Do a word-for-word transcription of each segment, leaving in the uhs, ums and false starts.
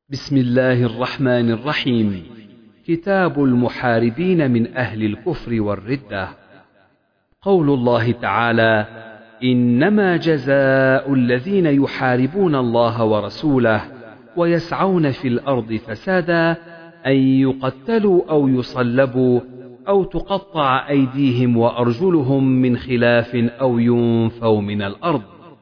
بسم الله الرحمن الرحيم. كتاب المحاربين من أهل الكفر والردة. قول الله تعالى: إنما جزاء الذين يحاربون الله ورسوله ويسعون في الأرض فسادا أن يقتلوا أو يصلبوا أو تقطع أيديهم وأرجلهم من خلاف أو ينفوا من الأرض.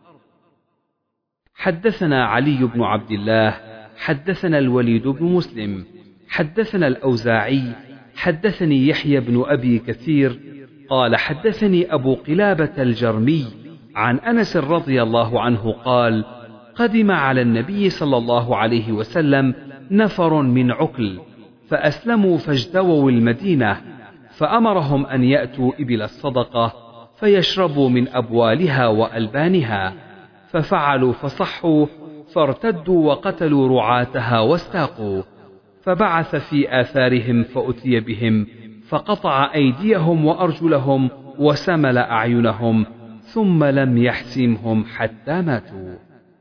حدثنا علي بن عبد الله حدثنا الوليد بن مسلم حدثنا الأوزاعي حدثني يحيى بن أبي كثير قال حدثني أبو قلابة الجرمي عن أنس رضي الله عنه قال: قدم على النبي صلى الله عليه وسلم نفر من عكل فأسلموا فاجتووا المدينة، فأمرهم أن يأتوا إبل الصدقة فيشربوا من أبوالها وألبانها، ففعلوا فصحوا فارتدوا وقتلوا رعاتها واستاقوا، فبعث في آثارهم فأتي بهم فقطع أيديهم وأرجلهم وسمل أعينهم ثم لم يحسمهم حتى ماتوا.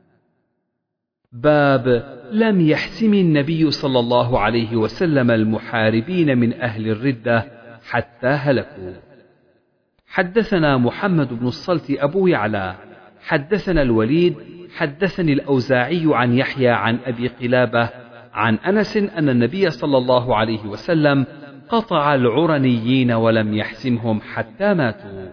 باب لم يحسم النبي صلى الله عليه وسلم المحاربين من أهل الردة حتى هلكوا. حدثنا محمد بن الصلت أبو يعلى حدثنا الوليد حدثني الأوزاعي عن يحيى عن أبي قلابة عن أنس أن النبي صلى الله عليه وسلم قطع العرنيين ولم يحسمهم حتى ماتوا.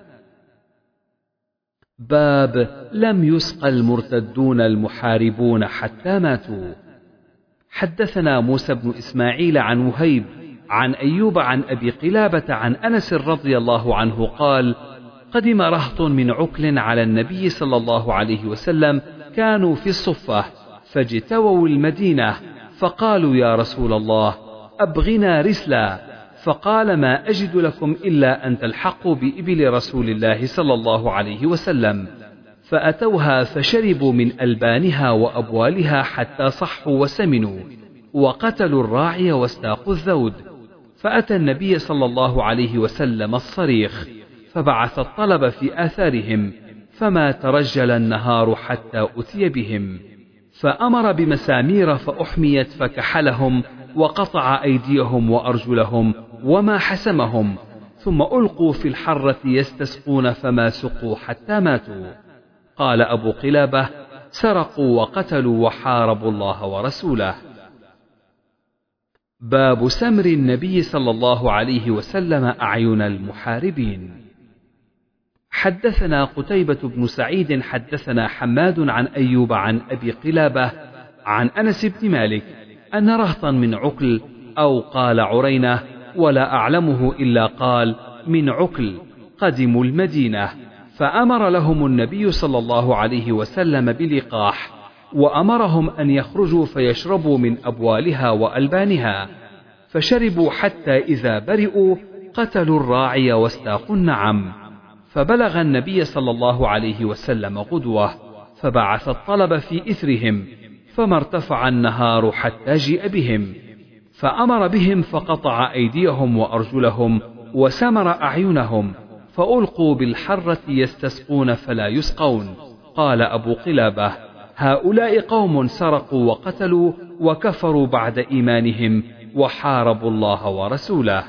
باب لم يسق المرتدون المحاربون حتى ماتوا. حدثنا موسى بن إسماعيل عن وهيب عن أيوب عن أبي قلابة عن أنس رضي الله عنه قال: قدم رهط من عكل على النبي صلى الله عليه وسلم، كانوا في الصفة فاجتووا المدينة، فقالوا: يا رسول الله أبغنا رسلا، فقال: ما أجد لكم إلا أن تلحقوا بإبل رسول الله صلى الله عليه وسلم، فأتوها فشربوا من ألبانها وأبوالها حتى صحوا وسمنوا، وقتلوا الراعي واستاقوا الذود، فأتى النبي صلى الله عليه وسلم الصريخ، فبعث الطلب في آثارهم، فما ترجل النهار حتى أتي بهم، فأمر بمسامير فأحميت فكحلهم وقطع أيديهم وأرجلهم وما حسمهم، ثم ألقوا في الحرة يستسقون فما سقوا حتى ماتوا. قال أبو قلابة: سرقوا وقتلوا وحاربوا الله ورسوله. باب سمر النبي صلى الله عليه وسلم أعين المحاربين. حدثنا قتيبة بن سعيد حدثنا حماد عن أيوب عن أبي قلابة عن أنس بن مالك أن رهطا من عكل أو قال عرينة ولا أعلمه إلا قال من عكل قدموا المدينة، فأمر لهم النبي صلى الله عليه وسلم بلقاح، وأمرهم أن يخرجوا فيشربوا من أبوالها وألبانها، فشربوا حتى إذا برئوا قتلوا الراعي واستاقوا النعم، فبلغ النبي صلى الله عليه وسلم غدوة، فبعث الطلب في إثرهم، فما ارتفع النهار حتى جيء بهم، فأمر بهم فقطع أيديهم وأرجلهم وسمر أعينهم، فألقوا بالحرة يستسقون فلا يسقون. قال أبو قلابة: هؤلاء قوم سرقوا وقتلوا وكفروا بعد إيمانهم وحاربوا الله ورسوله.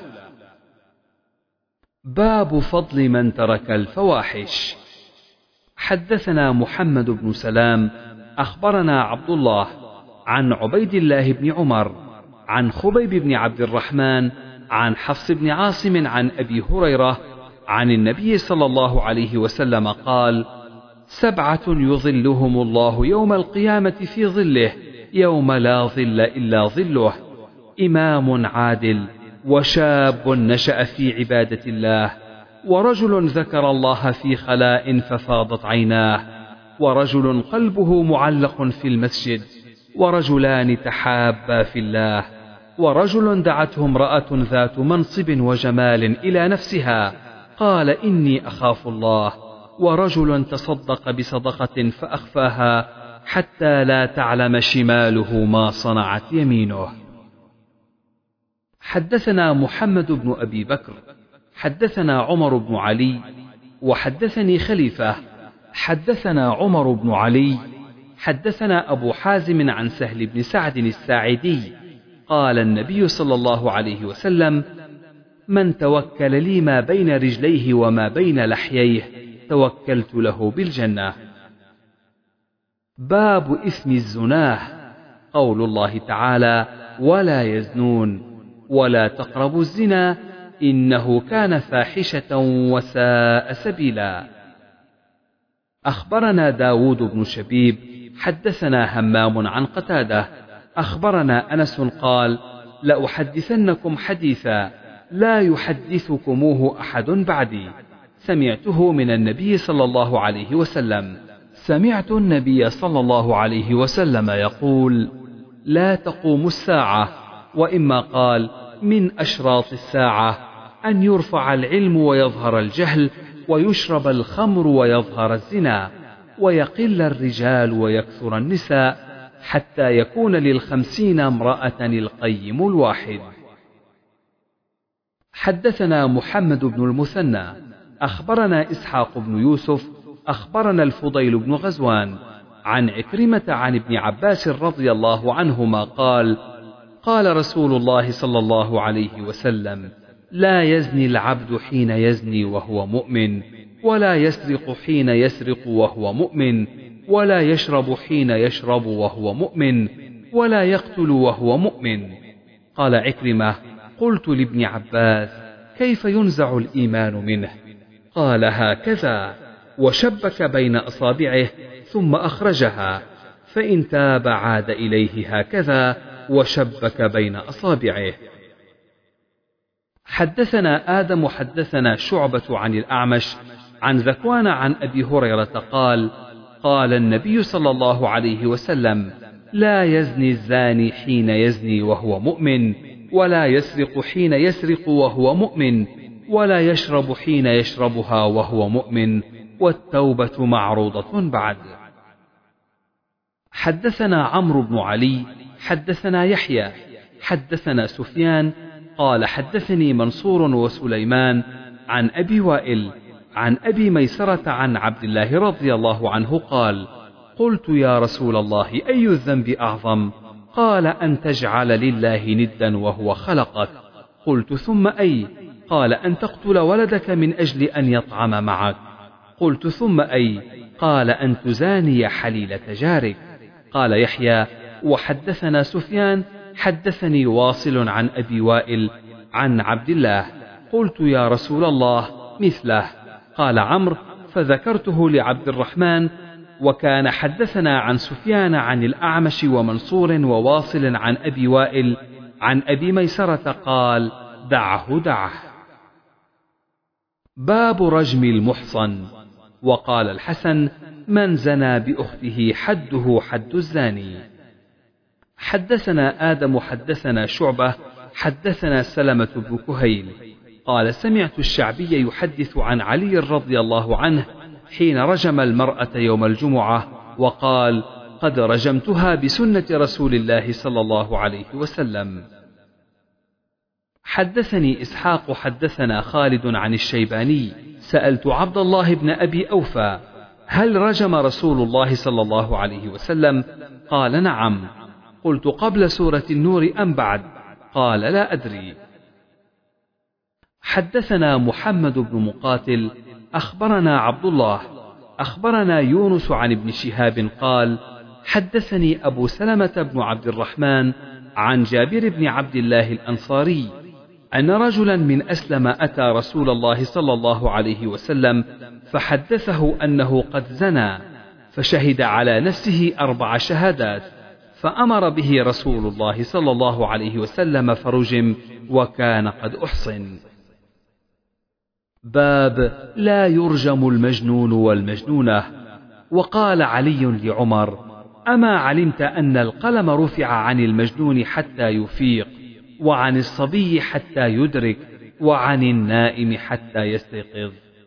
باب فضل من ترك الفواحش. حدثنا محمد بن سلام أخبرنا عبد الله عن عبيد الله بن عمر عن خبيب بن عبد الرحمن عن حفص بن عاصم عن أبي هريرة عن النبي صلى الله عليه وسلم قال: سبعة يظلهم الله يوم القيامة في ظله يوم لا ظل إلا ظله: إمام عادل، وشاب نشأ في عبادة الله، ورجل ذكر الله في خلاء ففاضت عيناه، ورجل قلبه معلق في المسجد، ورجلان تحابا في الله، ورجل دعته امرأة ذات منصب وجمال إلى نفسها قال: إني أخاف الله، ورجل تصدق بصدقة فأخفاها حتى لا تعلم شماله ما صنعت يمينه. حدثنا محمد بن أبي بكر حدثنا عمر بن علي وحدثني خليفة حدثنا عمر بن علي حدثنا أبو حازم عن سهل بن سعد الساعدي قال النبي صلى الله عليه وسلم: من توكل لي ما بين رجليه وما بين لحييه توكلت له بالجنة. باب إثم الزناه. قول الله تعالى: ولا يزنون، ولا تقربوا الزنا إنه كان فاحشة وساء سبيلا. أخبرنا داود بن شبيب حدثنا همام عن قتادة أخبرنا أنس قال: لأحدثنكم حديثا لا يحدثكموه أحد بعدي، سمعته من النبي صلى الله عليه وسلم. سمعت النبي صلى الله عليه وسلم يقول: لا تقوم الساعة، وإما قال من أشراط الساعة أن يرفع العلم ويظهر الجهل، ويشرب الخمر ويظهر الزنا، ويقل الرجال ويكثر النساء، حتى يكون للخمسين امرأة القيم الواحد. حدثنا محمد بن المثنى أخبرنا إسحاق بن يوسف أخبرنا الفضيل بن غزوان عن عكرمة عن ابن عباس رضي الله عنهما قال: قال رسول الله صلى الله عليه وسلم: لا يزني العبد حين يزني وهو مؤمن، ولا يسرق حين يسرق وهو مؤمن، ولا يشرب حين يشرب وهو مؤمن، ولا يقتل وهو مؤمن. قال عكرمة: قلت لابن عباس: كيف ينزع الإيمان منه؟ قال: هكذا، وشبك بين أصابعه ثم أخرجها، فإن تاب عاد إليه هكذا، وشبك بين أصابعه. حدثنا آدم حدثنا شعبة عن الأعمش عن ذكوان عن أبي هريرة قال: قال النبي صلى الله عليه وسلم: لا يزني الزاني حين يزني وهو مؤمن، ولا يسرق حين يسرق وهو مؤمن، ولا يشرب حين يشربها وهو مؤمن، والتوبة معروضة بعد. حدثنا عمرو بن علي حدثنا يحيى حدثنا سفيان قال: حدثني منصور وسليمان عن أبي وائل عن أبي ميسرة عن عبد الله رضي الله عنه قال: قلت يا رسول الله أي الذنب أعظم؟ قال: أن تجعل لله ندا وهو خلقك. قلت: ثم أي؟ قال: أن تقتل ولدك من أجل أن يطعم معك. قلت: ثم أي؟ قال: أن تزاني حليلة جارك. قال يحيى: وحدثنا سفيان حدثني واصل عن أبي وائل عن عبد الله. قلت: يا رسول الله مثله. قال عمرو: فذكرته لعبد الرحمن، وكان حدثنا عن سفيان عن الأعمش ومنصور وواصل عن أبي وائل عن أبي ميسرة قال: دعه دعه. باب رجم المحصن. وقال الحسن: من زنى بأخته حده حد الزاني. حدثنا آدم حدثنا شعبة حدثنا سلمة بن كهيل قال: سمعت الشعبي يحدث عن علي رضي الله عنه حين رجم المرأة يوم الجمعة وقال: قد رجمتها بسنة رسول الله صلى الله عليه وسلم. حدثني إسحاق حدثنا خالد عن الشيباني: سألت عبد الله بن أبي أوفى: هل رجم رسول الله صلى الله عليه وسلم؟ قال: نعم. قلت: قبل سورة النور أم بعد؟ قال: لا أدري. حدثنا محمد بن مقاتل أخبرنا عبد الله أخبرنا يونس عن ابن شهاب قال: حدثني أبو سلمة بن عبد الرحمن عن جابر بن عبد الله الأنصاري أن رجلا من أسلم أتى رسول الله صلى الله عليه وسلم فحدثه أنه قد زنى، فشهد على نفسه أربع شهادات، فأمر به رسول الله صلى الله عليه وسلم فرجم، وكان قد أحصن. باب لا يرجم المجنون والمجنونة. وقال علي لعمر: أما علمت أن القلم رفع عن المجنون حتى يفيق، وعن الصبي حتى يدرك، وعن النائم حتى يستيقظ.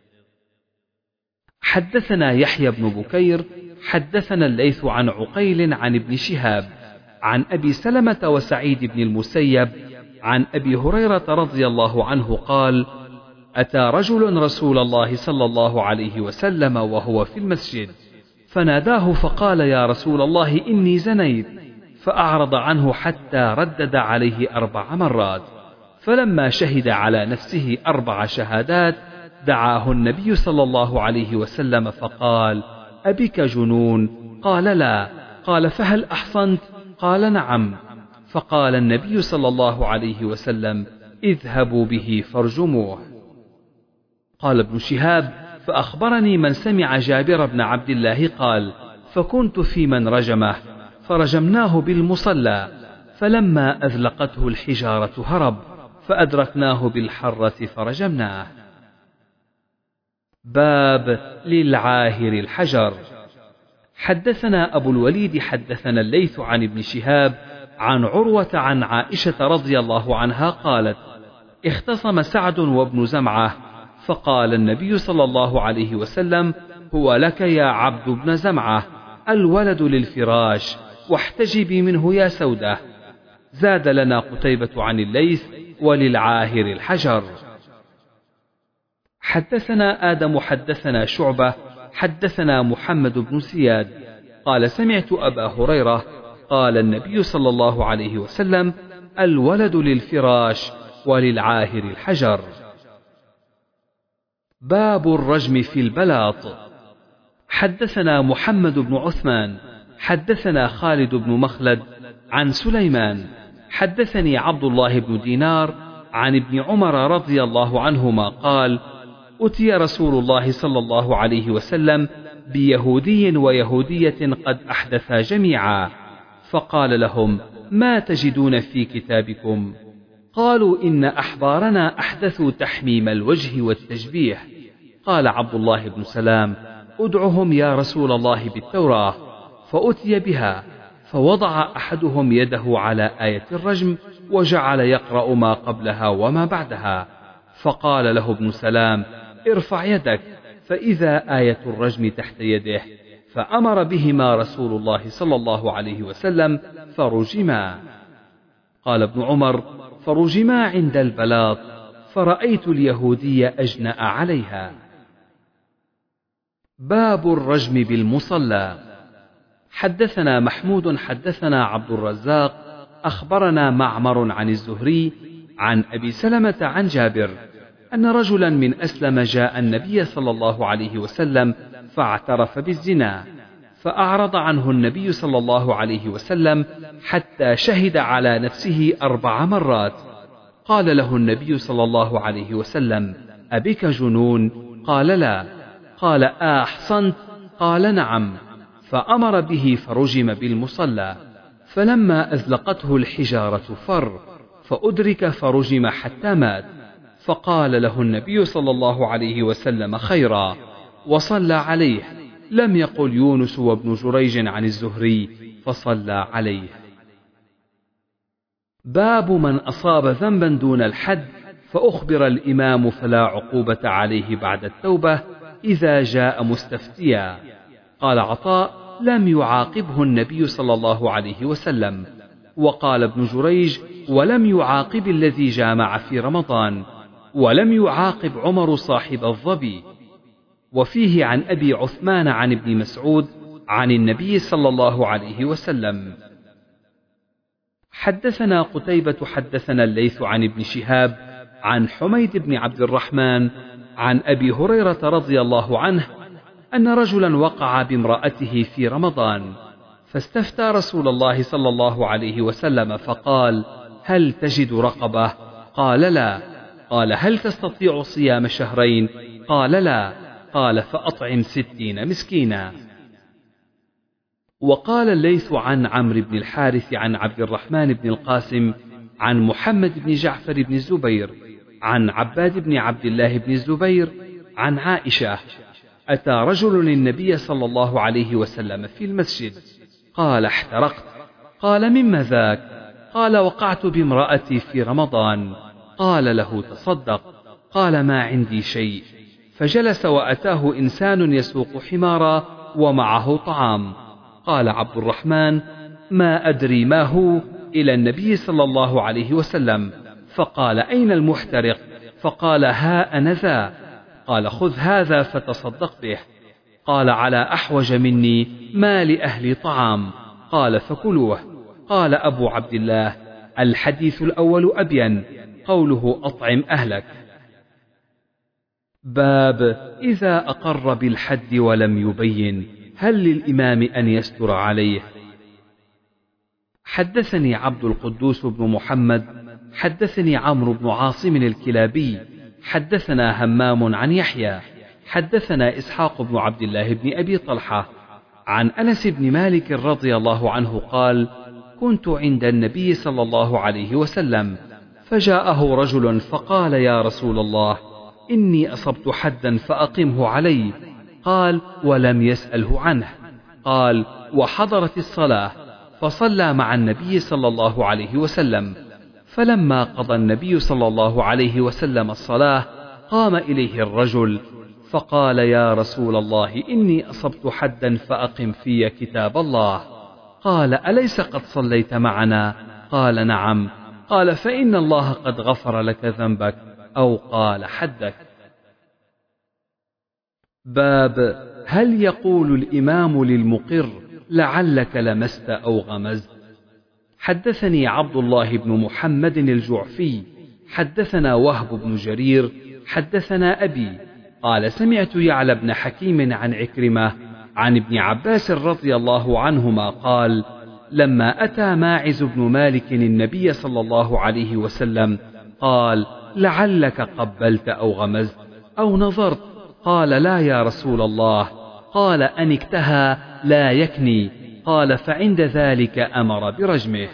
حدثنا يحيى بن بكير حدثنا الليث عن عقيل عن ابن شهاب عن أبي سلمة وسعيد بن المسيب عن أبي هريرة رضي الله عنه قال: أتى رجل رسول الله صلى الله عليه وسلم وهو في المسجد، فناداه فقال يا رسول الله إني زنيت، فأعرض عنه حتى ردد عليه أربع مرات، فلما شهد على نفسه أربع شهادات دعاه النبي صلى الله عليه وسلم فقال أبك جنون؟ قال لا. قال فهل أحصنت؟ قال نعم. فقال النبي صلى الله عليه وسلم اذهبوا به فارجموه. قال ابن شهاب فأخبرني من سمع جابر بن عبد الله قال فكنت في من رجمه فرجمناه بالمصلى، فلما أذلقته الحجارة هرب، فأدركناه بالحرة فرجمناه. باب للعاهر الحجر. حدثنا أبو الوليد حدثنا الليث عن ابن شهاب عن عروة عن عائشة رضي الله عنها قالت اختصم سعد وابن زمعة، فقال النبي صلى الله عليه وسلم هو لك يا عبد بن زمعة، الولد للفراش، واحتجبي منه يا سودة. زاد لنا قتيبة عن الليث وللعاهر الحجر. حدثنا آدم حدثنا شعبة حدثنا محمد بن زياد قال سمعت أبا هريرة قال النبي صلى الله عليه وسلم الولد للفراش وللعاهر الحجر. باب الرجم في البلاط. حدثنا محمد بن عثمان حدثنا خالد بن مخلد عن سليمان حدثني عبد الله بن دينار عن ابن عمر رضي الله عنهما قال أتي رسول الله صلى الله عليه وسلم بيهودي ويهودية قد أحدثا جميعا، فقال لهم ما تجدون في كتابكم؟ قالوا إن أحبارنا أحدثوا تحميم الوجه والتجبيح. قال عبد الله بن سلام ادعهم يا رسول الله بالتوراة، فأتي بها، فوضع أحدهم يده على آية الرجم وجعل يقرأ ما قبلها وما بعدها، فقال له ابن سلام ارفع يدك، فإذا آية الرجم تحت يده، فأمر بهما رسول الله صلى الله عليه وسلم فرجما. قال ابن عمر فرجما عند البلاط، فرأيت اليهودي أجنأ عليها. باب الرجم بالمصلى. حدثنا محمود حدثنا عبد الرزاق أخبرنا معمر عن الزهري عن أبي سلمة عن جابر أن رجلا من أسلم جاء النبي صلى الله عليه وسلم فاعترف بالزنا، فأعرض عنه النبي صلى الله عليه وسلم حتى شهد على نفسه أربع مرات. قال له النبي صلى الله عليه وسلم أبك جنون؟ قال لا. قال أحصنت؟ قال نعم. فأمر به فرجم بالمصلى، فلما أزلقته الحجارة فر، فأدرك فرجم حتى مات. فقال له النبي صلى الله عليه وسلم خيرا وصلى عليه، لم يقل يونس وابن جريج عن الزهري فصلى عليه. باب من أصاب ذنبا دون الحد فأخبر الإمام فلا عقوبة عليه بعد التوبة إذا جاء مستفتيا. قال عطاء لم يعاقبه النبي صلى الله عليه وسلم. وقال ابن جريج ولم يعاقب الذي جامع في رمضان، ولم يعاقب عمر صاحب الظبي. وفيه عن أبي عثمان عن ابن مسعود عن النبي صلى الله عليه وسلم. حدثنا قتيبة حدثنا الليث عن ابن شهاب عن حميد بن عبد الرحمن عن أبي هريرة رضي الله عنه أن رجلا وقع بامرأته في رمضان، فاستفتى رسول الله صلى الله عليه وسلم فقال هل تجد رقبة؟ قال لا. قال هل تستطيع صيام شهرين؟ قال لا. قال فأطعم ستين مسكينا. وقال الليث عن عمرو بن الحارث عن عبد الرحمن بن القاسم عن محمد بن جعفر بن الزبير عن عباد بن عبد الله بن الزبير عن عائشة أتى رجل النبي صلى الله عليه وسلم في المسجد، قال احترقت. قال مما ذاك؟ قال وقعت بامرأتي في رمضان. قال له تصدق. قال ما عندي شيء. فجلس وأتاه إنسان يسوق حمارا ومعه طعام. قال عبد الرحمن ما أدري ما هو إلى النبي صلى الله عليه وسلم، فقال أين المحترق؟ فقال ها أنا ذا. قال خذ هذا فتصدق به. قال على أحوج مني ما لأهلي طعام. قال فكلوه. قال أبو عبد الله الحديث الأول أبين، قوله أطعم أهلك. باب إذا أقر بالحد ولم يبين هل للإمام أن يستر عليه؟ حدثني عبد القدوس بن محمد حدثني عمرو بن عاصم الكلابي حدثنا همام عن يحيى حدثنا إسحاق بن عبد الله بن أبي طلحة عن أنس بن مالك رضي الله عنه قال: كنت عند النبي صلى الله عليه وسلم فجاءه رجل فقال: يا رسول الله، إني أصبت حدا فأقمه علي. قال: ولم يسأله عنه. قال: وحضرت الصلاة فصلى مع النبي صلى الله عليه وسلم، فلما قضى النبي صلى الله عليه وسلم الصلاة قام إليه الرجل فقال: يا رسول الله، إني أصبت حدا فأقم في كتاب الله. قال: أليس قد صليت معنا؟ قال: نعم. قال: فإن الله قد غفر لك ذنبك، أو قال حدك. باب هل يقول الإمام للمقر لعلك لمست أو غمزت؟ حدثني عبد الله بن محمد الجعفي حدثنا وهب بن جرير حدثنا أبي قال: سمعت يعلى بن حكيم عن عكرمة عن ابن عباس رضي الله عنهما قال: لما أتى ماعز بن مالك النبي صلى الله عليه وسلم قال: لعلك قبلت أو غمزت أو نظرت؟ قال: لا يا رسول الله. قال: أنكتها لا يكني. قال: فعند ذلك أمر برجمه.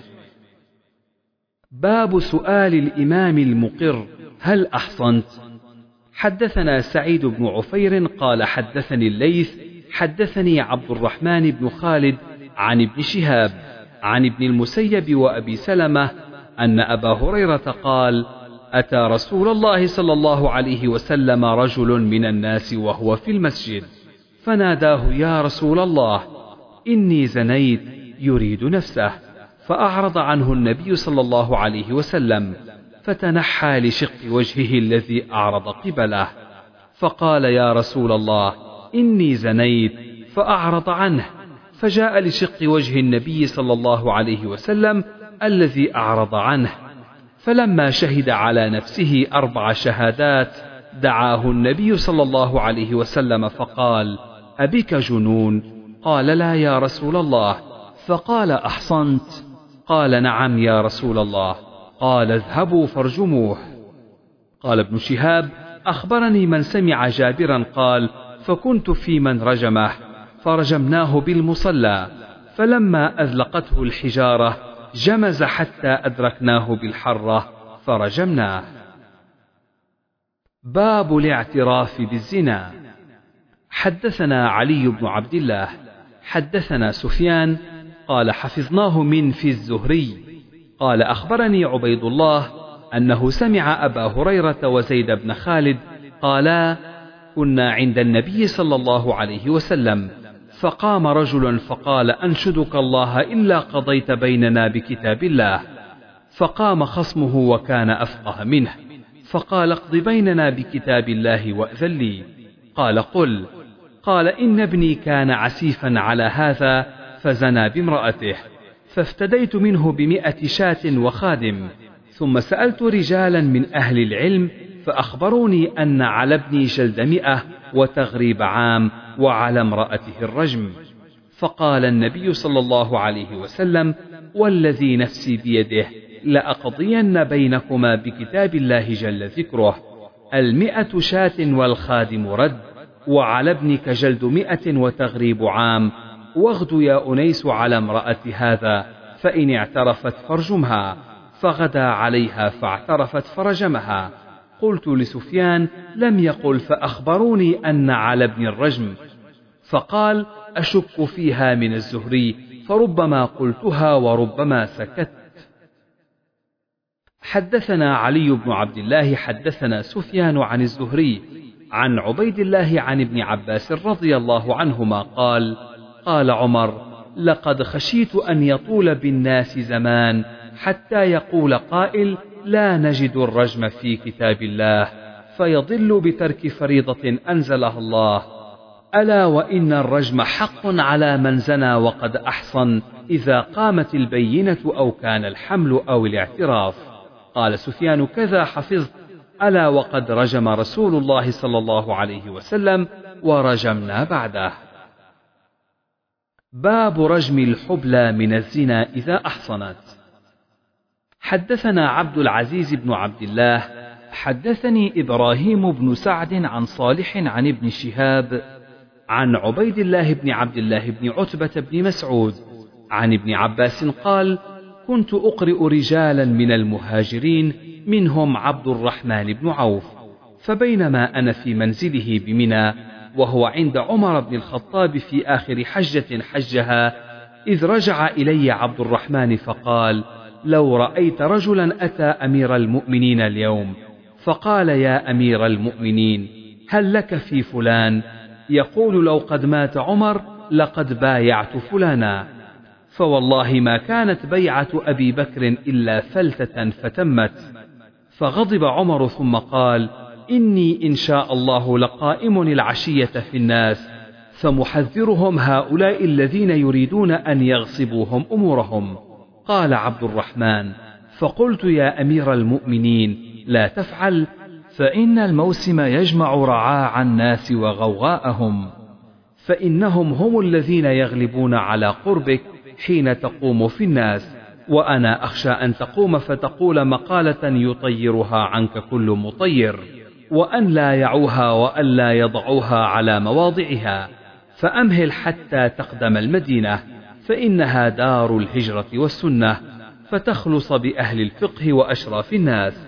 باب سؤال الإمام المقر: هل أحصنت؟ حدثنا سعيد بن عفير قال: حدثني الليث حدثني عبد الرحمن بن خالد عن ابن شهاب عن ابن المسيب وأبي سلمة أن أبا هريرة قال: أتى رسول الله صلى الله عليه وسلم رجل من الناس وهو في المسجد فناداه: يا رسول الله، إني زنيت، يريد نفسه. فأعرض عنه النبي صلى الله عليه وسلم فتنحى لشق وجهه الذي أعرض قبله، فقال: يا رسول الله، إني زنيت، فأعرض عنه، فجاء لشق وجه النبي صلى الله عليه وسلم الذي أعرض عنه، فلما شهد على نفسه أربع شهادات دعاه النبي صلى الله عليه وسلم فقال: أبك جنون؟ قال: لا يا رسول الله. فقال: أحصنت؟ قال: نعم يا رسول الله. قال: اذهبوا فارجموه. قال ابن شهاب: أخبرني من سمع جابرا قال: فكنت في من رجمه فرجمناه بالمصلى، فلما أذلقته الحجارة جمز حتى أدركناه بالحرة فرجمناه. باب الاعتراف بالزنا. حدثنا علي بن عبد الله حدثنا سفيان قال: حفظناه من في الزهري قال: أخبرني عبيد الله أنه سمع أبا هريرة وزيد بن خالد قالا: كنا عند النبي صلى الله عليه وسلم فقام رجل فقال: أنشدك الله إلا قضيت بيننا بكتاب الله. فقام خصمه وكان أفقه منه فقال: اقض بيننا بكتاب الله وأذن لي. قال: قل. قال: إن ابني كان عسيفا على هذا فزنى بامرأته، فافتديت منه بمئة شاة وخادم، ثم سألت رجالا من أهل العلم فأخبروني أن على ابني جلد مئة وتغريب عام وعلى امرأته الرجم. فقال النبي صلى الله عليه وسلم: والذي نفسي بيده لأقضين بينكما بكتاب الله جل ذكره، المئة شاة والخادم رد، وعلى ابنك جلد مئة وتغريب عام، واغد يا أنيس على امرأة هذا، فإن اعترفت فارجمها. فغدا عليها فاعترفت فرجمها. قلت لسفيان: لم يقل فأخبروني أن على ابن الرجم. فقال: أشك فيها من الزهري، فربما قلتها وربما سكت. حدثنا علي بن عبد الله حدثنا سفيان عن الزهري عن عبيد الله عن ابن عباس رضي الله عنهما قال: قال عمر: لقد خشيت أن يطول بالناس زمان حتى يقول قائل: لا نجد الرجم في كتاب الله، فيضل بترك فريضة أنزلها الله. ألا وإن الرجم حق على من زنى وقد أحصن إذا قامت البينة أو كان الحمل أو الاعتراف. قال سفيان: كذا حفظت. ألا وقد رجم رسول الله صلى الله عليه وسلم ورجمنا بعده. باب رجم الحبلى من الزنا إذا أحصنت. حدثنا عبد العزيز بن عبد الله حدثني إبراهيم بن سعد عن صالح عن ابن شهاب عن عبيد الله بن عبد الله بن عتبة بن مسعود عن ابن عباس قال: كنت أقرئ رجالا من المهاجرين منهم عبد الرحمن بن عوف، فبينما أنا في منزله بمنى وهو عند عمر بن الخطاب في آخر حجة حجها، إذ رجع إلي عبد الرحمن فقال: لو رأيت رجلا أتى أمير المؤمنين اليوم فقال: يا أمير المؤمنين، هل لك في فلان؟ يقول: لو قد مات عمر لقد بايعت فلانا. فوالله ما كانت بيعة أبي بكر إلا فلتة فتمت. فغضب عمر ثم قال: إني إن شاء الله لقائم العشية في الناس فمحذرهم هؤلاء الذين يريدون أن يغصبوهم أمورهم. قال عبد الرحمن: فقلت: يا أمير المؤمنين، لا تفعل، فإن الموسم يجمع رعاع الناس وغوغاءهم، فإنهم هم الذين يغلبون على قربك حين تقوم في الناس، وأنا أخشى أن تقوم فتقول مقالة يطيرها عنك كل مطير، وأن لا يعوها وأن لا يضعوها على مواضعها، فأمهل حتى تقدم المدينة، فإنها دار الهجرة والسنة، فتخلص بأهل الفقه وأشراف الناس،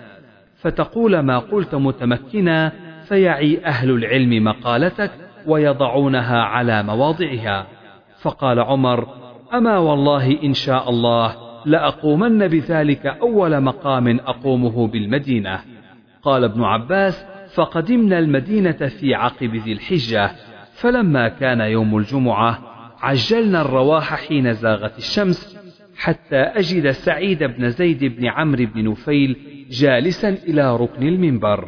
فتقول ما قلت متمكنا، فيعي أهل العلم مقالتك ويضعونها على مواضعها. فقال عمر: أما والله إن شاء الله لأقومن بذلك أول مقام أقومه بالمدينة. قال ابن عباس: فقدمنا المدينة في عقب ذي الحجة، فلما كان يوم الجمعة عجلنا الرواح حين زاغت الشمس، حتى أجد سعيد بن زيد بن عمرو بن نفيل جالسا إلى ركن المنبر،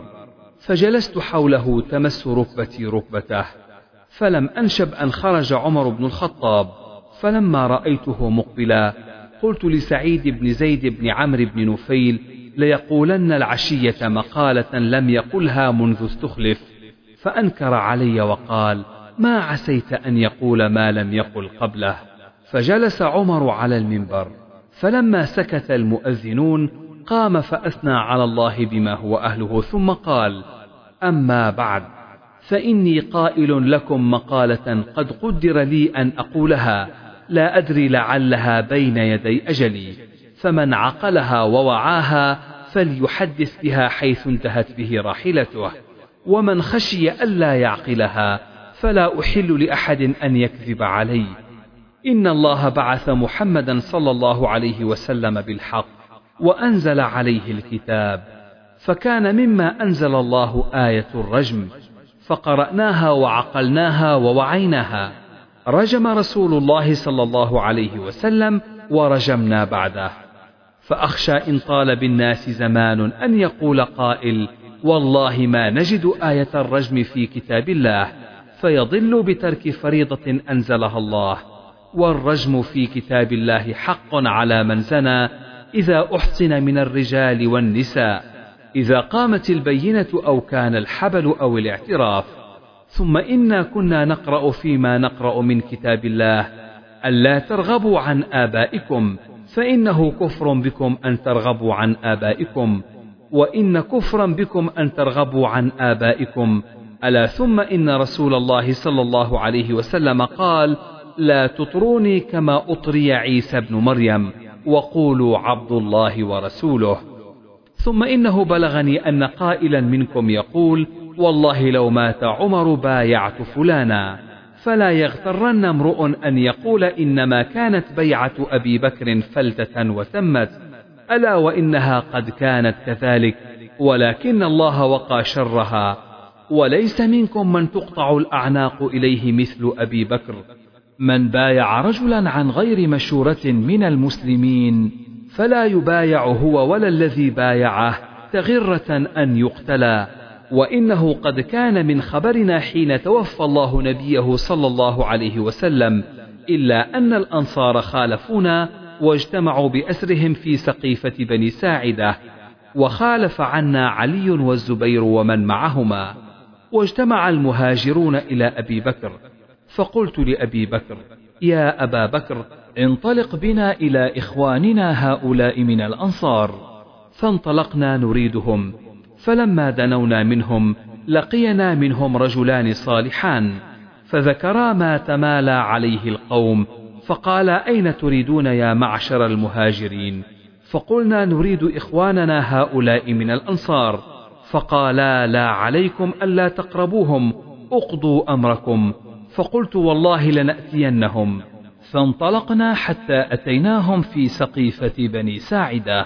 فجلست حوله تمس ركبتي ركبته، فلم أنشب أن خرج عمر بن الخطاب، فلما رأيته مقبلا قلت لسعيد بن زيد بن عمرو بن نفيل: ليقولن العشية مقالة لم يقلها منذ استخلف، فأنكر علي وقال: ما عسيت أن يقول ما لم يقل قبله. فجلس عمر على المنبر، فلما سكت المؤذنون قام فأثنى على الله بما هو أهله، ثم قال: أما بعد، فإني قائل لكم مقالة قد قدر لي أن أقولها، لا أدري لعلها بين يدي أجلي، فمن عقلها ووعاها فليحدث بها حيث انتهت به راحلته، ومن خشي ألا يعقلها فلا أحل لأحد أن يكذب علي. إن الله بعث محمدا صلى الله عليه وسلم بالحق وأنزل عليه الكتاب، فكان مما أنزل الله آية الرجم، فقرأناها وعقلناها ووعيناها. رجم رسول الله صلى الله عليه وسلم ورجمنا بعده. فأخشى إن طال بالناس زمان أن يقول قائل: والله ما نجد آية الرجم في كتاب الله، فيضل بترك فريضة أنزلها الله. والرجم في كتاب الله حق على من زنى إذا أحصن من الرجال والنساء، إذا قامت البينة أو كان الحبل أو الاعتراف. ثم إنا كنا نقرأ فيما نقرأ من كتاب الله: ألا ترغبوا عن آبائكم، فإنه كفر بكم أن ترغبوا عن آبائكم، وإن كفرا بكم أن ترغبوا عن آبائكم. ألا ثم إن رسول الله صلى الله عليه وسلم قال: لا تطروني كما أطري عيسى بن مريم، وقولوا عبد الله ورسوله. ثم إنه بلغني أن قائلا منكم يقول: والله لو مات عمر بايعت فلانا. فلا يغترن امرؤ أن يقول إنما كانت بيعة أبي بكر فلتة وتمت، ألا وإنها قد كانت كذلك، ولكن الله وقى شرها. وليس منكم من تقطع الأعناق إليه مثل أبي بكر، من بايع رجلا عن غير مشورة من المسلمين فلا يبايع هو ولا الذي بايعه تغرة أن يقتلا. وإنه قد كان من خبرنا حين توفى الله نبيه صلى الله عليه وسلم، إلا أن الأنصار خالفونا واجتمعوا بأسرهم في سقيفة بني ساعدة، وخالف عنا علي والزبير ومن معهما. واجتمع المهاجرون إلى أبي بكر، فقلت لأبي بكر: يا أبا بكر، انطلق بنا إلى إخواننا هؤلاء من الأنصار. فانطلقنا نريدهم، فلما دنونا منهم لقينا منهم رجلان صالحان، فذكرا ما تمالى عليه القوم، فقال: أين تريدون يا معشر المهاجرين؟ فقلنا: نريد إخواننا هؤلاء من الأنصار. فقالا: لا عليكم ألا تقربوهم، اقضوا أمركم. فقلت: والله لنأتينهم. فانطلقنا حتى أتيناهم في سقيفة بني ساعدة،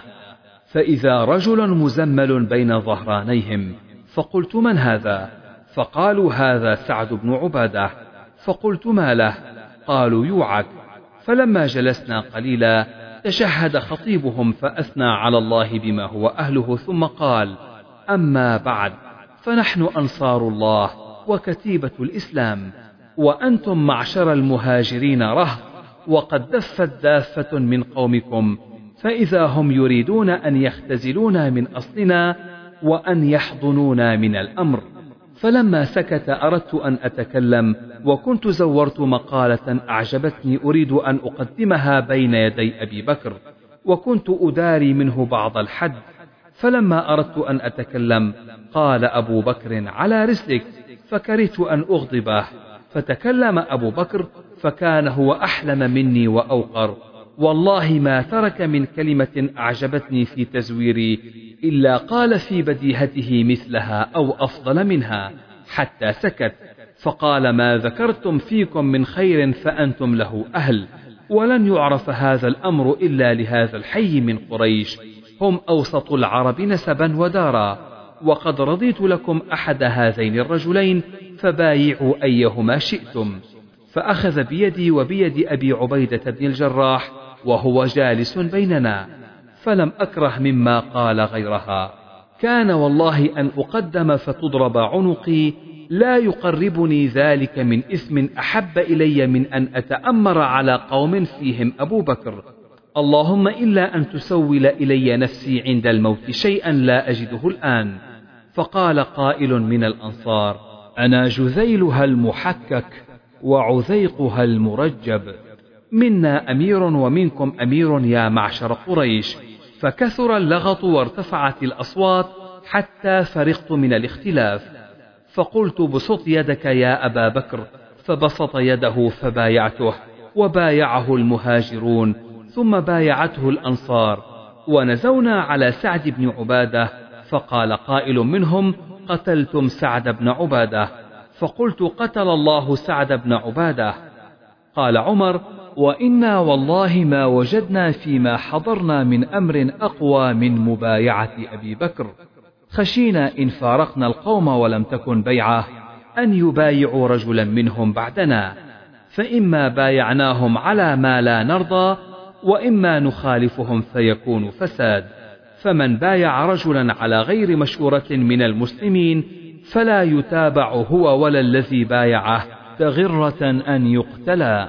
فإذا رجل مزمل بين ظهرانيهم، فقلت: من هذا؟ فقالوا: هذا سعد بن عبادة. فقلت: ما له؟ قالوا: يوعك. فلما جلسنا قليلا تشهد خطيبهم فأثنى على الله بما هو أهله، ثم قال: أما بعد، فنحن أنصار الله وكتيبة الإسلام، وأنتم معشر المهاجرين رهط، وقد دفت دافة من قومكم، فإذا هم يريدون أن يختزلونا من أصلنا وأن يحضنونا من الأمر. فلما سكت أردت أن أتكلم، وكنت زورت مقالة أعجبتني أريد أن أقدمها بين يدي أبي بكر، وكنت أداري منه بعض الحد. فلما أردت أن أتكلم قال أبو بكر: على رسلك. فكرهت أن أغضبه، فتكلم أبو بكر، فكان هو أحلم مني وأوقر، والله ما ترك من كلمة أعجبتني في تزويري إلا قال في بديهته مثلها أو أفضل منها، حتى سكت. فقال: ما ذكرتم فيكم من خير فأنتم له أهل، ولن يعرف هذا الأمر إلا لهذا الحي من قريش، هم أوسط العرب نسبا ودارا، وقد رضيت لكم أحد هذين الرجلين، فبايعوا أيهما شئتم. فأخذ بيدي وبيد أبي عبيدة بن الجراح وهو جالس بيننا، فلم أكره مما قال غيرها. كان والله أن أقدم فتضرب عنقي لا يقربني ذلك من إثم أحب إلي من أن أتأمر على قوم فيهم أبو بكر، اللهم إلا أن تسول إلي نفسي عند الموت شيئا لا أجده الآن. فقال قائل من الأنصار: أنا جذيلها المحكك وعذيقها المرجب، منا أمير ومنكم أمير يا معشر قريش. فكثر اللغط وارتفعت الأصوات حتى فرغت من الاختلاف، فقلت: بسط يدك يا أبا بكر، فبسط يده فبايعته، وبايعه المهاجرون، ثم بايعته الأنصار، ونزونا على سعد بن عبادة. فقال قائل منهم: قتلتم سعد بن عبادة. فقلت: قتل الله سعد بن عبادة. قال عمر: وإنا والله ما وجدنا فيما حضرنا من أمر أقوى من مبايعة أبي بكر، خشينا إن فارقنا القوم ولم تكن بيعة أن يبايعوا رجلا منهم بعدنا، فإما بايعناهم على ما لا نرضى، وإما نخالفهم فيكون فساد. فمن بايع رجلا على غير مشورة من المسلمين فلا يتابع هو ولا الذي بايعه تغرة أن يقتلا.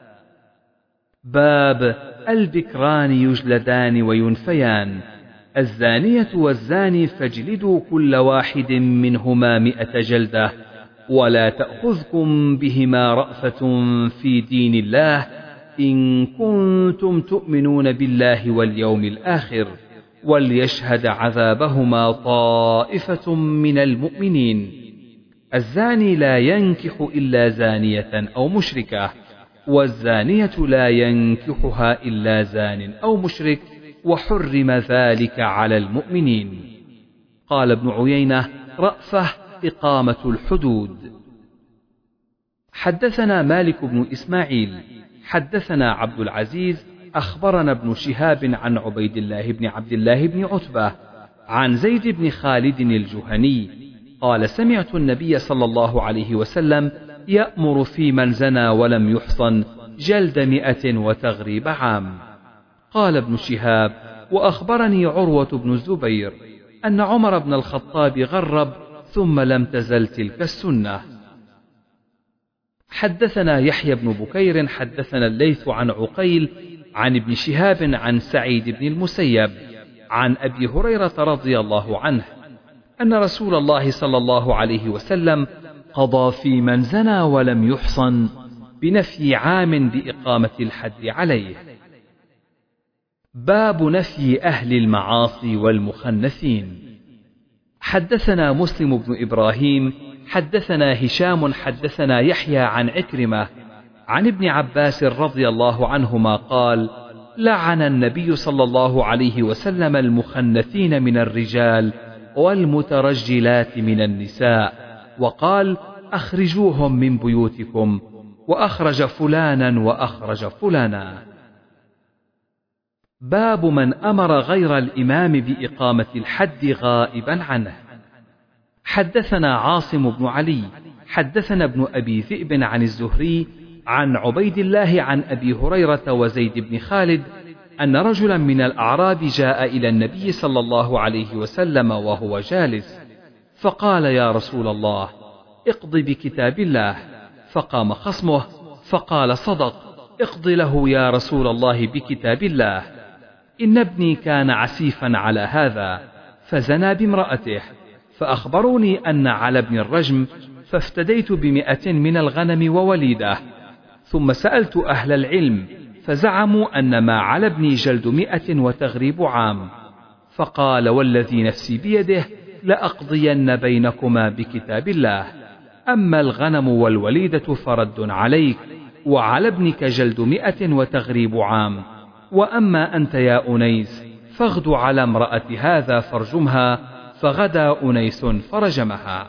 باب البكران يجلدان وينفيان. الزانية والزاني فاجلدوا كل واحد منهما مئة جلدة، ولا تأخذكم بهما رأفة في دين الله إن كنتم تؤمنون بالله واليوم الآخر، وليشهد عذابهما طائفة من المؤمنين. الزاني لا ينكح إلا زانية أو مشركة، والزانية لا ينكحها إلا زان أو مشرك، وحرم ذلك على المؤمنين. قال ابن عيينة: رأفة إقامة الحدود. حدثنا مالك بن إسماعيل حدثنا عبد العزيز أخبرنا ابن شهاب عن عبيد الله بن عبد الله بن عتبة عن زيد بن خالد الجهني قال: سمعت النبي صلى الله عليه وسلم يأمر في من زنى ولم يحصن جلد مئة وتغريب عام. قال ابن شهاب: وأخبرني عروة بن الزبير أن عمر بن الخطاب غرب ثم لم تزل تلك السنة. حدثنا يحيى بن بكير حدثنا الليث عن عقيل عن ابن شهاب عن سعيد بن المسيب عن أبي هريرة رضي الله عنه أن رسول الله صلى الله عليه وسلم قضى في من زنى ولم يحصن بنفي عام بإقامة الحد عليه. باب نفي أهل المعاصي والمخنثين. حدثنا مسلم بن إبراهيم حدثنا هشام حدثنا يحيى عن عكرمة عن ابن عباس رضي الله عنهما قال: لعن النبي صلى الله عليه وسلم المخنثين من الرجال والمترجلات من النساء، وقال: أخرجوهم من بيوتكم، وأخرج فلانا وأخرج فلانا. باب من أمر غير الإمام بإقامة الحد غائبا عنه. حدثنا عاصم بن علي حدثنا ابن أبي ذئب عن الزهري عن عبيد الله عن أبي هريرة وزيد بن خالد أن رجلا من الأعراب جاء إلى النبي صلى الله عليه وسلم وهو جالس، فقال: يا رسول الله، اقض بكتاب الله. فقام خصمه فقال: صدق، اقض له يا رسول الله بكتاب الله، إن ابني كان عسيفا على هذا فزنى بامرأته، فأخبروني أن على ابن الرجم، فافتديت بمئة من الغنم ووليدة، ثم سألت أهل العلم فزعموا أن ما على ابني جلد مئة وتغريب عام، فقال: والذي نفسي بيده لأقضين بينكما بكتاب الله، أما الغنم والوليدة فرد عليك، وعلى ابنك جلد مئة وتغريب عام، وأما أنت يا أنيس فاغد على امرأة هذا فارجمها، فغدا أنيس فرجمها.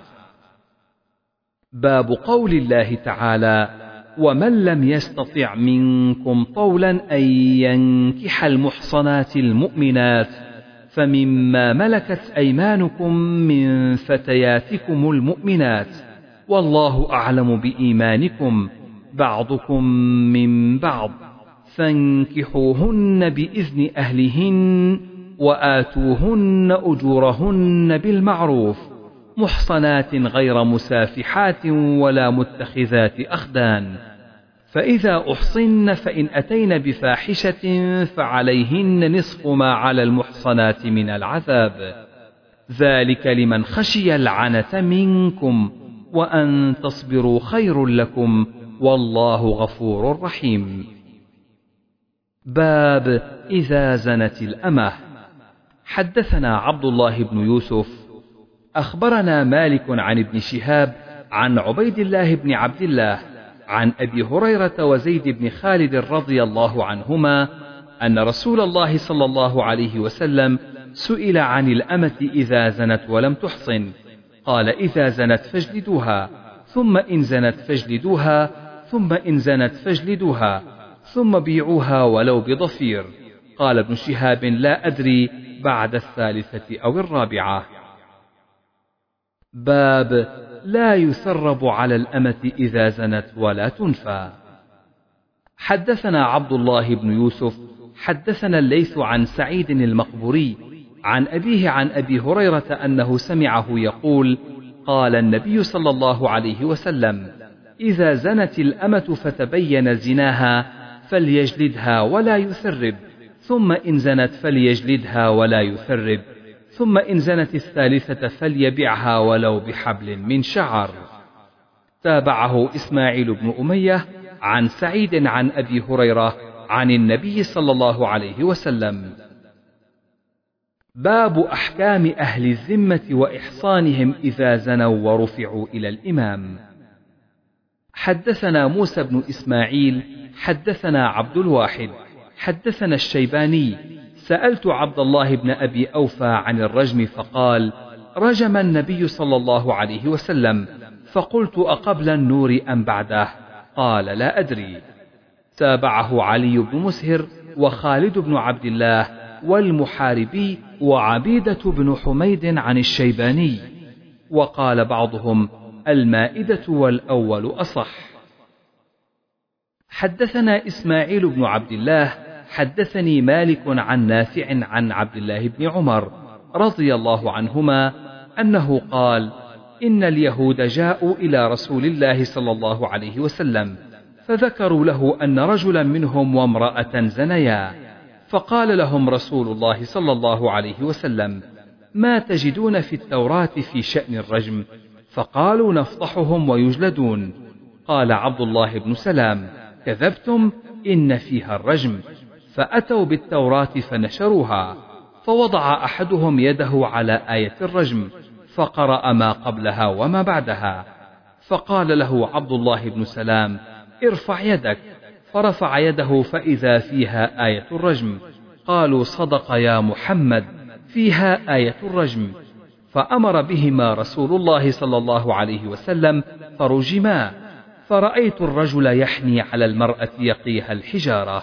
باب قول الله تعالى: ومن لم يستطع منكم طولا أن ينكح المحصنات المؤمنات فمما ملكت أيمانكم من فتياتكم المؤمنات، والله أعلم بإيمانكم، بعضكم من بعض، فانكحوهن بإذن أهلهن وآتوهن أجورهن بالمعروف، محصنات غير مسافحات ولا متخذات أخدان، فإذا أحصن فإن أتين بفاحشة فعليهن نصف ما على المحصنات من العذاب، ذلك لمن خشي العنة منكم، وأن تصبروا خير لكم، والله غفور رحيم. باب إذا زنت الأمة. حدثنا عبد الله بن يوسف أخبرنا مالك عن ابن شهاب عن عبيد الله بن عبد الله عن أبي هريرة وزيد بن خالد رضي الله عنهما أن رسول الله صلى الله عليه وسلم سئل عن الأمة إذا زنت ولم تحصن، قال: إذا زنت فاجلدوها، ثم إن زنت فاجلدوها، ثم إن زنت فاجلدوها، ثم بيعوها ولو بضفير. قال ابن شهاب: لا أدري بعد الثالثة أو الرابعة. باب لا يثرب على الأمة إذا زنت ولا تنفى. حدثنا عبد الله بن يوسف حدثنا الليث عن سعيد المقبوري عن أبيه عن أبي هريرة أنه سمعه يقول: قال النبي صلى الله عليه وسلم: إذا زنت الأمة فتبين زناها فليجلدها ولا يثرب، ثم إن زنت فليجلدها ولا يثرب، ثم إن زنت الثالثة فليبعها ولو بحبل من شعر. تابعه إسماعيل بن أمية عن سعيد عن أبي هريرة عن النبي صلى الله عليه وسلم. باب أحكام أهل الذمة وإحصانهم إذا زنوا ورفعوا إلى الإمام. حدثنا موسى بن إسماعيل حدثنا عبد الواحد حدثنا الشيباني سألت عبد الله بن أبي أوفى عن الرجم فقال: رجم النبي صلى الله عليه وسلم، فقلت: أقبل النور أم بعده؟ قال: لا أدري. تابعه علي بن مسهر وخالد بن عبد الله والمحاربي وعبيدة بن حميد عن الشيباني، وقال بعضهم: المائدة والأول أصح. حدثنا إسماعيل بن عبد الله حدثني مالك عن نافع عن عبد الله بن عمر رضي الله عنهما أنه قال: إن اليهود جاءوا إلى رسول الله صلى الله عليه وسلم فذكروا له أن رجلا منهم وامرأة زنيا، فقال لهم رسول الله صلى الله عليه وسلم: ما تجدون في التوراة في شأن الرجم؟ فقالوا: نفضحهم ويجلدون. قال عبد الله بن سلام: كذبتم، إن فيها الرجم. فأتوا بالتوراة فنشروها، فوضع أحدهم يده على آية الرجم فقرأ ما قبلها وما بعدها، فقال له عبد الله بن سلام: ارفع يدك. فرفع يده فإذا فيها آية الرجم. قالوا: صدق يا محمد، فيها آية الرجم. فأمر بهما رسول الله صلى الله عليه وسلم فرجما، فرأيت الرجل يحني على المرأة يقيها الحجارة.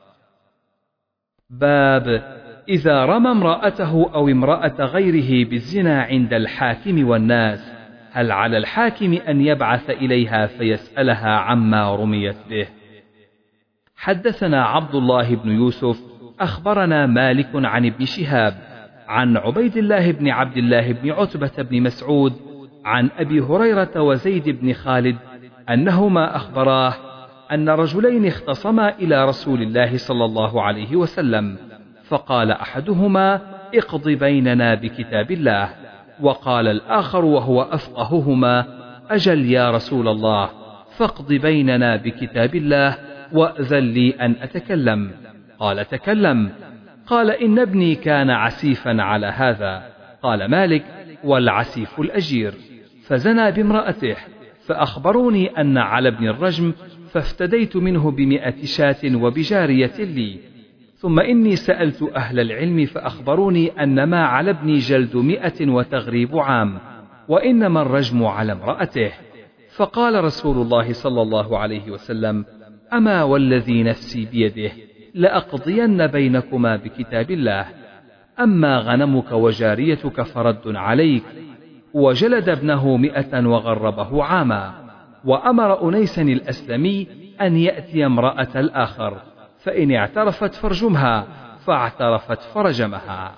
باب إذا رمى امرأته أو امرأة غيره بالزنا عند الحاكم والناس، هل على الحاكم أن يبعث إليها فيسألها عما رميت به؟ حدثنا عبد الله بن يوسف أخبرنا مالك عن ابن شهاب عن عبيد الله بن عبد الله بن عتبة بن مسعود عن أبي هريرة وزيد بن خالد أنهما أخبراه أن رجلين اختصما إلى رسول الله صلى الله عليه وسلم، فقال أحدهما: اقض بيننا بكتاب الله، وقال الآخر وهو أفقههما: أجل يا رسول الله، فاقض بيننا بكتاب الله وأذن لي أن أتكلم. قال: تكلم. قال: إن ابني كان عسيفا على هذا. قال مالك: والعسيف الأجير. فزنى بامرأته، فأخبروني أن على ابن الرجم، فافتديت منه بمئة شاة وبجارية لي. ثم إني سألت أهل العلم فأخبروني أن ما على ابني جلد مئة وتغريب عام، وإنما الرجم على امرأته. فقال رسول الله صلى الله عليه وسلم: أما والذي نفسي بيده لأقضين بينكما بكتاب الله، أما غنمك وجاريتك فرد عليك. وجلد ابنه مئة وغربه عاما. وأمر أنيسا الأسلمي أن يأتي امرأة الآخر، فإن اعترفت فرجمها، فاعترفت فرجمها.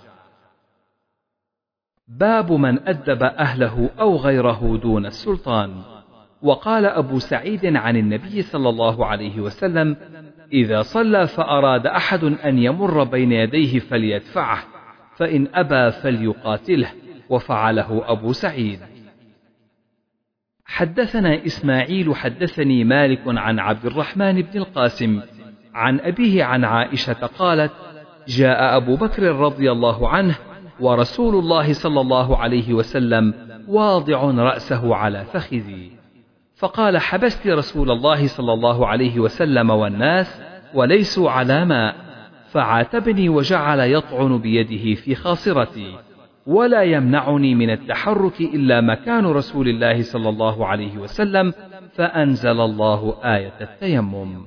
باب من أدب أهله أو غيره دون السلطان. وقال أبو سعيد عن النبي صلى الله عليه وسلم: إذا صلى فأراد أحد أن يمر بين يديه فليدفعه، فإن أبى فليقاتله، وفعله أبو سعيد. حدثنا إسماعيل حدثني مالك عن عبد الرحمن بن القاسم عن أبيه عن عائشة قالت: جاء أبو بكر رضي الله عنه ورسول الله صلى الله عليه وسلم واضع رأسه على فخذي، فقال: حبست رسول الله صلى الله عليه وسلم والناس وليسوا على ماء، فعاتبني وجعل يطعن بيده في خاصرتي، ولا يمنعني من التحرك إلا مكان رسول الله صلى الله عليه وسلم، فأنزل الله آية التيمم.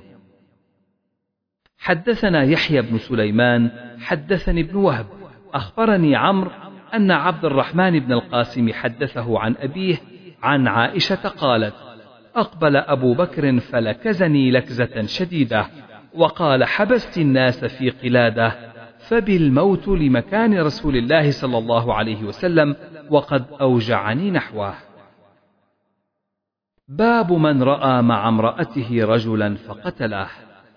حدثنا يحيى بن سليمان حدثني ابن وهب أخبرني عمرو أن عبد الرحمن بن القاسم حدثه عن أبيه عن عائشة قالت: أقبل أبو بكر فلكزني لكزة شديدة، وقال: حبست الناس في قلادة، فبالموت لمكان رسول الله صلى الله عليه وسلم، وقد أوجعني نحوه. باب من رأى مع امرأته رجلا فقتله.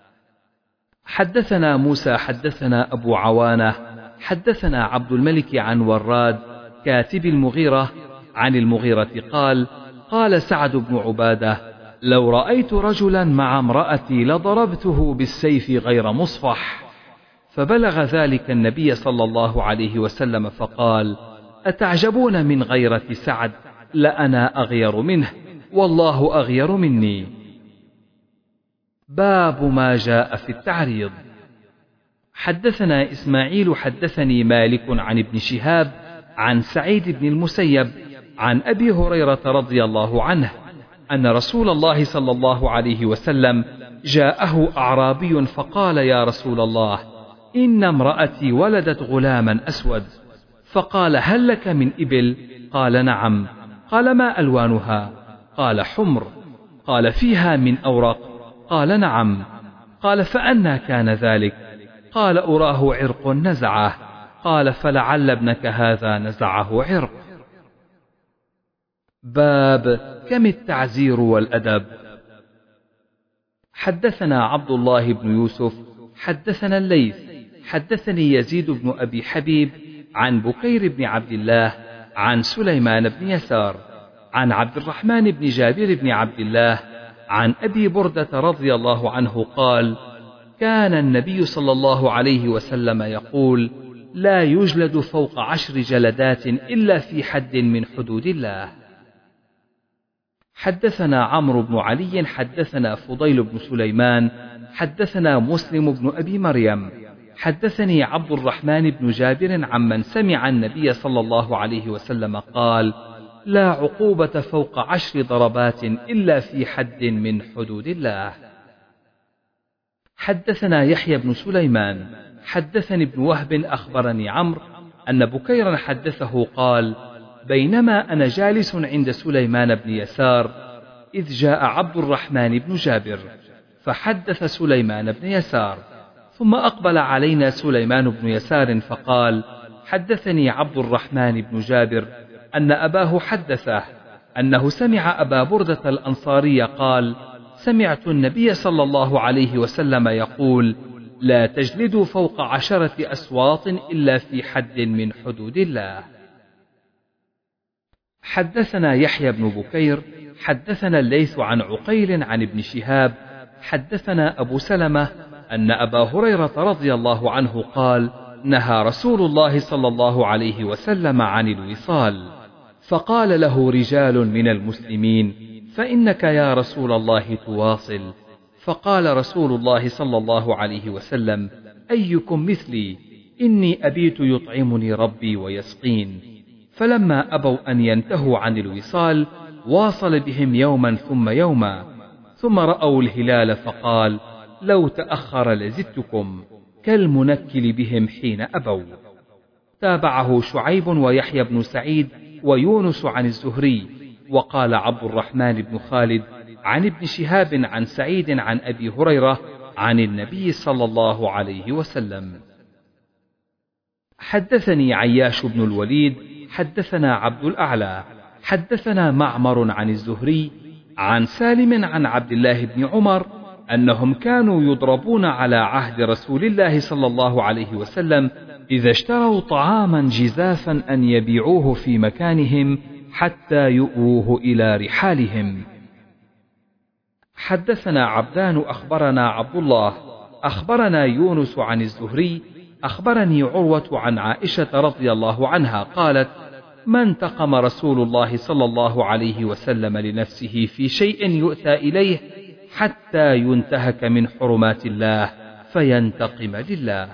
حدثنا موسى حدثنا أبو عوانة حدثنا عبد الملك عن وراد كاتب المغيرة عن المغيرة قال: قال سعد بن عبادة: لو رأيت رجلا مع امرأتي لضربته بالسيف غير مصفح. فبلغ ذلك النبي صلى الله عليه وسلم فقال: أتعجبون من غيرة سعد؟ لأنا أغير منه، والله أغير مني. باب ما جاء في التعريض. حدثنا إسماعيل حدثني مالك عن ابن شهاب عن سعيد بن المسيب عن أبي هريرة رضي الله عنه أن رسول الله صلى الله عليه وسلم جاءه أعرابي فقال: يا رسول الله، إن امرأتي ولدت غلاما أسود. فقال: هل لك من إبل؟ قال: نعم. قال: ما ألوانها؟ قال: حمر. قال: فيها من أورق؟ قال: نعم. قال: فأنى كان ذلك؟ قال: أراه عرق نزعه. قال: فلعل ابنك هذا نزعه عرق. باب كم التعزير والأدب. حدثنا عبد الله بن يوسف حدثنا الليث حدثني يزيد بن أبي حبيب عن بكير بن عبد الله عن سليمان بن يسار عن عبد الرحمن بن جابر بن عبد الله عن أبي بردة رضي الله عنه قال: كان النبي صلى الله عليه وسلم يقول: لا يجلد فوق عشر جلدات إلا في حد من حدود الله. حدثنا عمرو بن علي حدثنا فضيل بن سليمان حدثنا مسلم بن أبي مريم حدثني عبد الرحمن بن جابر عمن سمع النبي صلى الله عليه وسلم قال: لا عقوبة فوق عشر ضربات إلا في حد من حدود الله. حدثنا يحيى بن سليمان حدثني ابن وهب أخبرني عمرو أن بكيرا حدثه قال: بينما أنا جالس عند سليمان بن يسار إذ جاء عبد الرحمن بن جابر فحدث سليمان بن يسار، ثم أقبل علينا سليمان بن يسار فقال: حدثني عبد الرحمن بن جابر أن أباه حدثه أنه سمع أبا بردة الأنصاري قال: سمعت النبي صلى الله عليه وسلم يقول: لا تجلدوا فوق عشرة أسواط إلا في حد من حدود الله. حدثنا يحيى بن بكير حدثنا الليث عن عقيل عن ابن شهاب حدثنا أبو سلمة أن أبا هريرة رضي الله عنه قال: نهى رسول الله صلى الله عليه وسلم عن الوصال، فقال له رجال من المسلمين: فإنك يا رسول الله تواصل؟ فقال رسول الله صلى الله عليه وسلم: أيكم مثلي؟ إني أبيت يطعمني ربي ويسقين. فلما أبوا أن ينتهوا عن الوصال واصل بهم يوما ثم يوما، ثم رأوا الهلال فقال: لو تأخر لزدتكم، كالمنكل بهم حين أبوا. تابعه شعيب ويحيى بن سعيد ويونس عن الزهري، وقال عبد الرحمن بن خالد عن ابن شهاب عن سعيد عن أبي هريرة عن النبي صلى الله عليه وسلم. حدثني عياش بن الوليد حدثنا عبد الأعلى حدثنا معمر عن الزهري عن سالم عن عبد الله بن عمر أنهم كانوا يضربون على عهد رسول الله صلى الله عليه وسلم إذا اشتروا طعاما جزافا أن يبيعوه في مكانهم حتى يؤوه إلى رحالهم. حدثنا عبدان أخبرنا عبد الله أخبرنا يونس عن الزهري أخبرني عروة عن عائشة رضي الله عنها قالت: ما انتقم رسول الله صلى الله عليه وسلم لنفسه في شيء يؤتى إليه حتى ينتهك من حرمات الله فينتقم لله.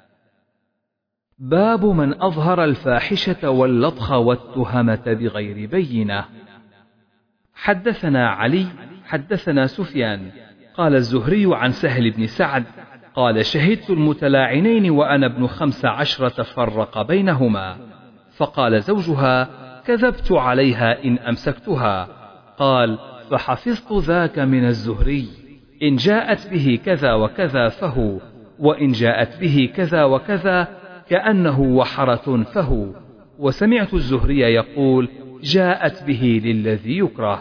باب من أظهر الفاحشة واللطخ والتهمة بغير بينة. حدثنا علي حدثنا سفيان قال الزهري عن سهل بن سعد قال: شهدت المتلاعنين وأنا ابن خمس عشرة فرق بينهما، فقال زوجها: كذبت عليها إن أمسكتها. قال: فحفظت ذاك من الزهري، إن جاءت به كذا وكذا فهو، وإن جاءت به كذا وكذا كأنه وحرة فهو. وسمعت الزهري يقول: جاءت به للذي يكره.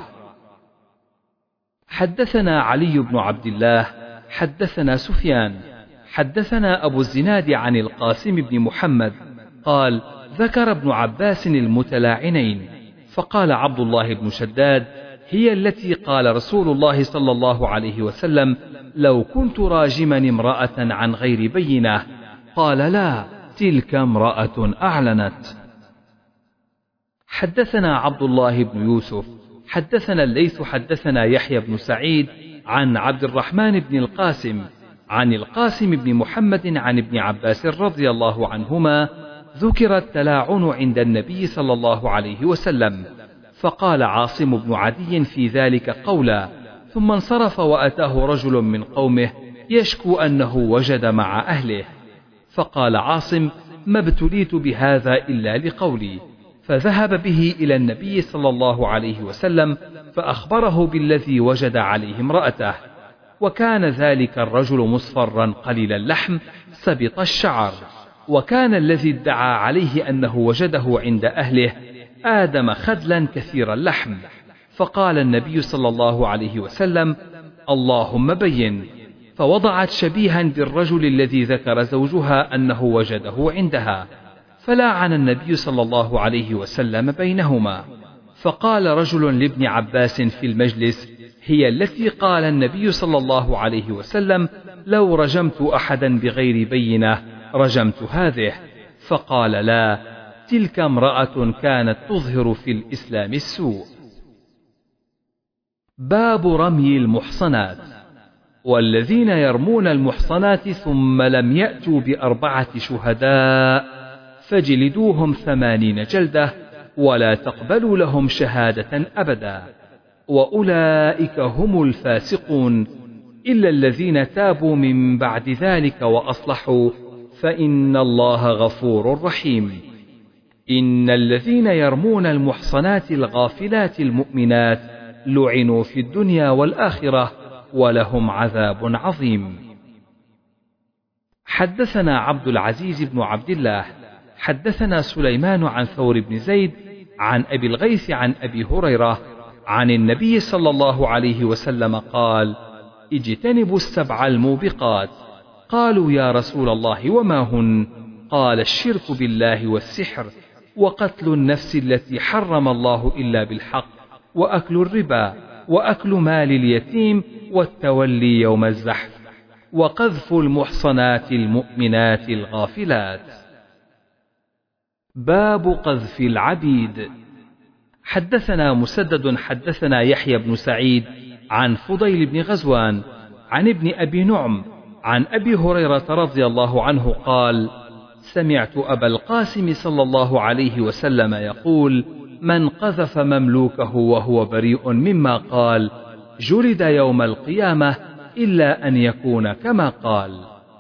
حدثنا علي بن عبد الله حدثنا سفيان حدثنا أبو الزناد عن القاسم بن محمد قال: ذكر ابن عباس المتلاعنين، فقال عبد الله بن شداد: هي التي قال رسول الله صلى الله عليه وسلم: لو كنت راجما امرأة عن غير بينة. قال: لا، تلك امرأة أعلنت. حدثنا عبد الله بن يوسف حدثنا الليث حدثنا يحيى بن سعيد عن عبد الرحمن بن القاسم عن القاسم بن محمد عن ابن عباس رضي الله عنهما ذكر التلاعن عند النبي صلى الله عليه وسلم، فقال عاصم بن عدي في ذلك قولا، ثم انصرف وأتاه رجل من قومه يشكو أنه وجد مع أهله، فقال عاصم: ما ابتليت بهذا إلا لقولي. فذهب به إلى النبي صلى الله عليه وسلم فأخبره بالذي وجد عليه امرأته، وكان ذلك الرجل مصفرا قليل اللحم سبط الشعر، وكان الذي ادعى عليه أنه وجده عند أهله آدم خدلا كثير اللحم. فقال النبي صلى الله عليه وسلم: اللهم بين. فوضعت شبيها بالرجل الذي ذكر زوجها أنه وجده عندها، فلاعن النبي صلى الله عليه وسلم بينهما. فقال رجل لابن عباس في المجلس: هي التي قال النبي صلى الله عليه وسلم: لو رجمت أحدا بغير بينة رجمت هذه. فقال: لا، تلك امرأة كانت تظهر في الإسلام السوء. باب رمي المحصنات. والذين يرمون المحصنات ثم لم يأتوا بأربعة شهداء فجلدوهم ثمانين جلدة ولا تقبلوا لهم شهادة أبدا، وأولئك هم الفاسقون، إلا الذين تابوا من بعد ذلك وأصلحوا فإن الله غفور رحيم. إن الذين يرمون المحصنات الغافلات المؤمنات لعنوا في الدنيا والآخرة ولهم عذاب عظيم. حدثنا عبد العزيز بن عبد الله حدثنا سليمان عن ثور بن زيد عن أبي الغيث عن أبي هريرة عن النبي صلى الله عليه وسلم قال: اجتنبوا السبع الموبقات. قالوا: يا رسول الله وما هن؟ قال: الشرك بالله والسحر، وقتل النفس التي حرم الله إلا بالحق، وأكل الربا، وأكل مال اليتيم، والتولي يوم الزحف، وقذف المحصنات المؤمنات الغافلات. باب قذف العبيد. حدثنا مسدد حدثنا يحيى بن سعيد عن فضيل بن غزوان عن ابن أبي نعم عن أبي هريرة رضي الله عنه قال: سمعت أبا القاسم صلى الله عليه وسلم يقول: من قذف مملوكه وهو بريء مما قال جلد يوم القيامة إلا أن يكون كما قال.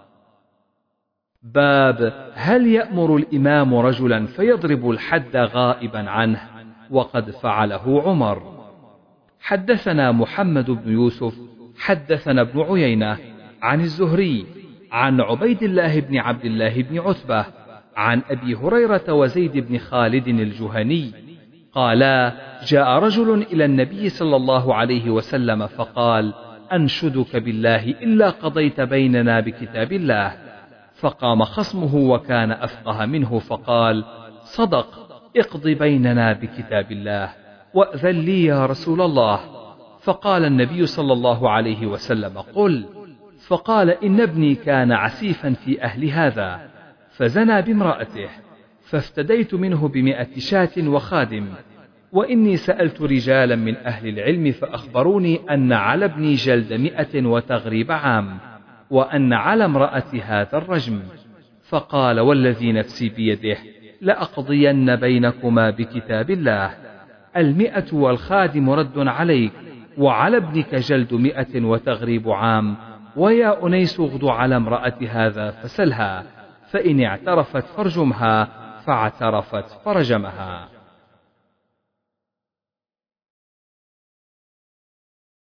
باب هل يأمر الإمام رجلا فيضرب الحد غائبا عنه وقد فعله عمر. حدثنا محمد بن يوسف حدثنا ابن عيينة عن الزهري عن عبيد الله بن عبد الله بن عتبة عن أبي هريرة وزيد بن خالد الجهني قالا: جاء رجل إلى النبي صلى الله عليه وسلم فقال: أنشدك بالله إلا قضيت بيننا بكتاب الله. فقام خصمه وكان أفقه منه فقال: صدق، اقض بيننا بكتاب الله، وأذن لي يا رسول الله. فقال النبي صلى الله عليه وسلم: قل. فقال: إن ابني كان عسيفا في أهل هذا فزنى بامرأته، فافتديت منه بمئة شاة وخادم، وإني سألت رجالا من أهل العلم فأخبروني أن على ابني جلد مئة وتغريب عام، وأن على امرأة هذا الرجم. فقال: والذي نفسي بيده لأقضين بينكما بكتاب الله، المئة والخادم رد عليك، وعلى ابنك جلد مئة وتغريب عام، ويا أنيس اغد على امرأة هذا فسلها، فإن اعترفت فارجمها، فاعترفت فرجمها.